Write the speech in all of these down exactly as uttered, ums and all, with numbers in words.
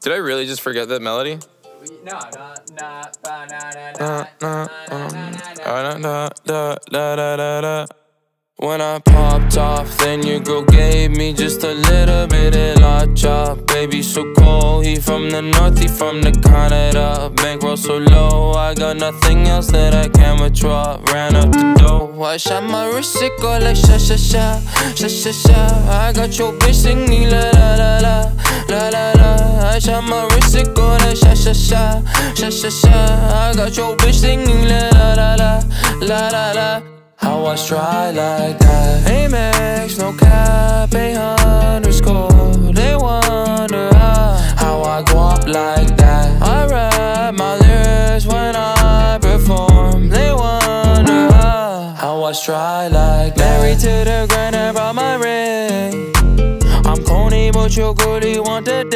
Did I really just forget that melody? No, no, no, When I popped off, then your girl gave me just a little bit of la chop. Baby so cold, he from the north, he from the Canada. Bankroll so low, I got nothing else that I can withdraw. Ran up the dough, I shot my wrist, it go like sha sha sha, sha sha sha. I got your bitch singing la la la la, la la la. I shot my wrist, it go like sha sha sha, sha sha sha. I got your bitch singing la la la la, la la la. How I try like that? Amex, no cap, a underscore. They wonder how, how I go up like that. I rap my lyrics when I perform. They wonder how, how I try like that. Married to the grind, I brought my ring. I'm corny, but your girlie want the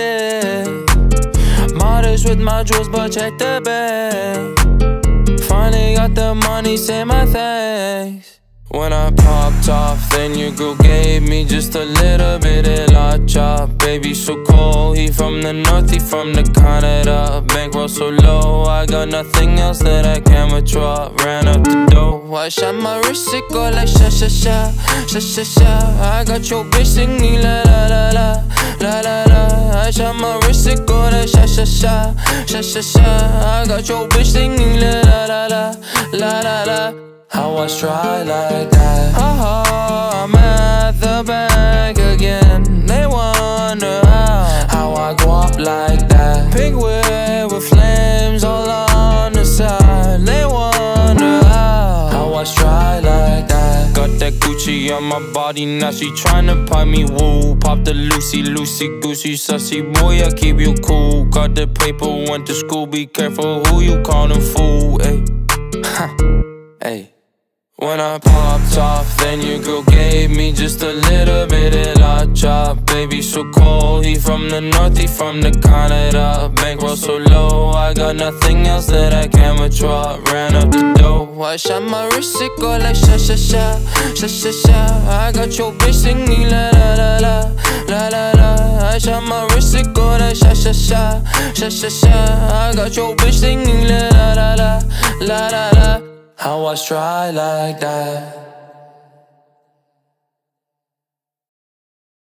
dick. Modest with my jewels, but check the bag. Finally got the money, say my thanks. When I popped off, then your girl gave me just a little bit of la chop. Baby so cold, he from the north, he from the Canada. Bankroll so low, I got nothing else that I can withdraw. Ran up the dough, I shot my wrist, it go like sha sha sha, sha sha sha. I got your bitch singing la la la la, la la la. I shot my wrist, it go like sha sha sha, sha sha sha. I got your bitch singing la la la la, la la la. How I try like that? Haha, I'm at the bank again. They wonder how, how I go up like that. Pink whip with flames all on the side. They wonder how, how I try like that. Got that Gucci on my body, now she tryna pipe me woo. Pop the Lucy, Lucy, Goosey, sussy boy, I keep you cool. Got the paper, went to school, be careful who you callin' fool, ayy. Hey. When I popped off, then your girl gave me just a little bit of la chop. Baby so cold, he from the north, he from the Canada. Bankroll so low, I got nothing else that I can withdraw. Ran up the dough, I shot my wrist, it go like sha sha sha, sha sha sha. I got your bitch singing la la la la, la la la. I shot my wrist, it go like sha sha sha, sha sha sha. I got your bitch singing la la la la, la la la. How I try like that?